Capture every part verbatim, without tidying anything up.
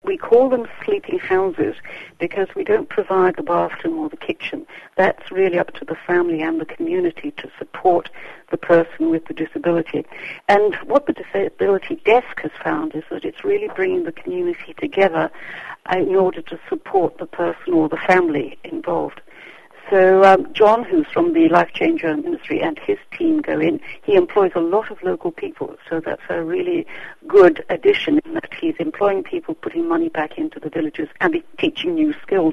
we call them sleeping houses because we don't provide the bathroom or the kitchen. That's really up to the family and the community to support the person with the disability. And what the Disability Desk has found is that it's really bringing the community together uh, in order to support the person or the family involved. So um, John, who's from the Life Changer Ministry, and his team go in. He employs a lot of local people, so that's a really good addition in that he's employing people, putting money back into the villages, and he's teaching new skills.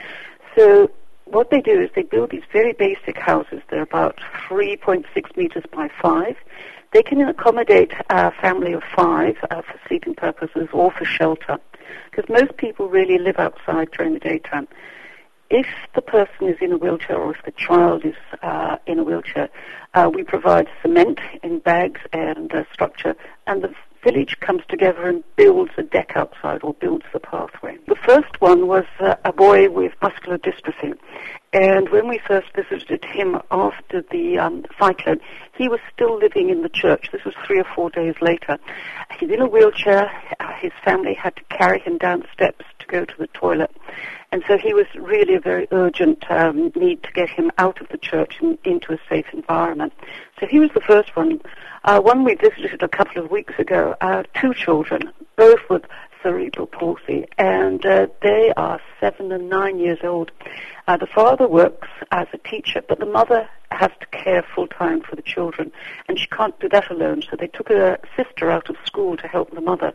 So what they do is they build these very basic houses. They're about three point six meters by five. They can accommodate a family of five uh, for sleeping purposes or for shelter, because most people really live outside during the daytime. If the person is in a wheelchair or if the child is uh, in a wheelchair, uh, we provide cement in bags and uh, structure, and the village comes together and builds a deck outside or builds the pathway. The first one was uh, a boy with muscular dystrophy, and when we first visited him after the um, cyclone, he was still living in the church. This was three or four days later. He's in a wheelchair. Uh, his family had to carry him down the steps to go to the toilet. And so he was really a very urgent um, need to get him out of the church and into a safe environment. So he was the first one. Uh, one we visited a couple of weeks ago, uh, two children, both with cerebral palsy, and uh, they are seven and nine years old. Uh, the father works as a teacher, but the mother has to care full-time for the children, and she can't do that alone, so they took a sister out of school to help the mother.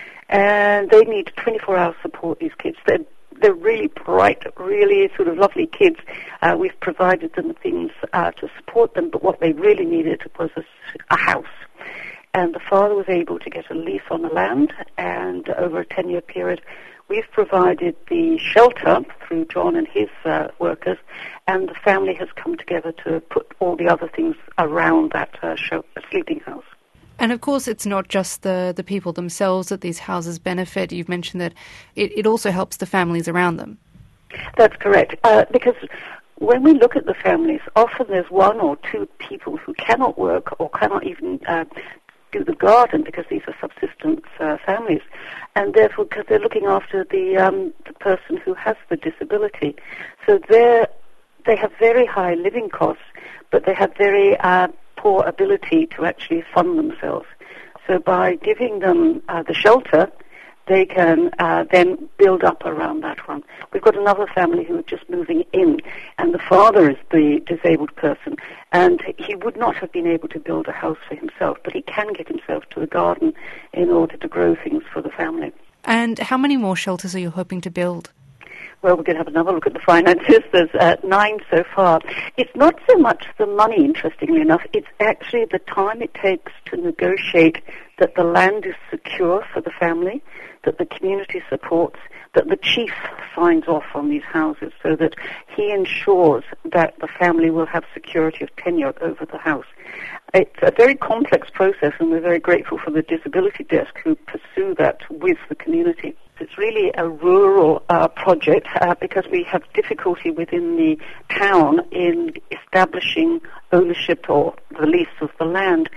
And they need twenty-four hour support, these kids. They're They're really bright, really sort of lovely kids. Uh, we've provided them things uh, to support them, but what they really needed was a, a house. And the father was able to get a lease on the land, and over a ten-year period, we've provided the shelter through John and his uh, workers, and the family has come together to put all the other things around that uh, show, sleeping house. And of course, it's not just the, the people themselves that these houses benefit. You've mentioned that it, it also helps the families around them. That's correct. Uh, because when we look at the families, often there's one or two people who cannot work or cannot even uh, do the garden because these are subsistence uh, families. And therefore, because they're looking after the, um, the person who has the disability. So they're, they have very high living costs, but they have very Uh, poor ability to actually fund themselves. So by giving them uh, the shelter, they can uh, then build up around that one. We've got another family who are just moving in, and the father is the disabled person, and he would not have been able to build a house for himself, but he can get himself to the garden in order to grow things for the family. And how many more shelters are you hoping to build? Well, we're going to have another look at the finances. There's uh, nine so far. It's not so much the money, interestingly enough. It's actually the time it takes to negotiate that the land is secure for the family, that the community supports, that the chief signs off on these houses so that he ensures that the family will have security of tenure over the house. It's a very complex process, and we're very grateful for the Disability Desk who pursue that with the community. It's really a rural uh, project uh, because we have difficulty within the town in establishing ownership or the lease of the land.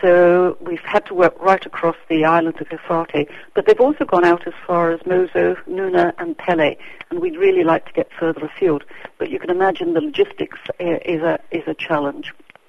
So we've had to work right across the island of Efate, but they've also gone out as far as Mozo, Nuna and Pele, and we'd really like to get further afield. But you can imagine the logistics uh, is a is a challenge.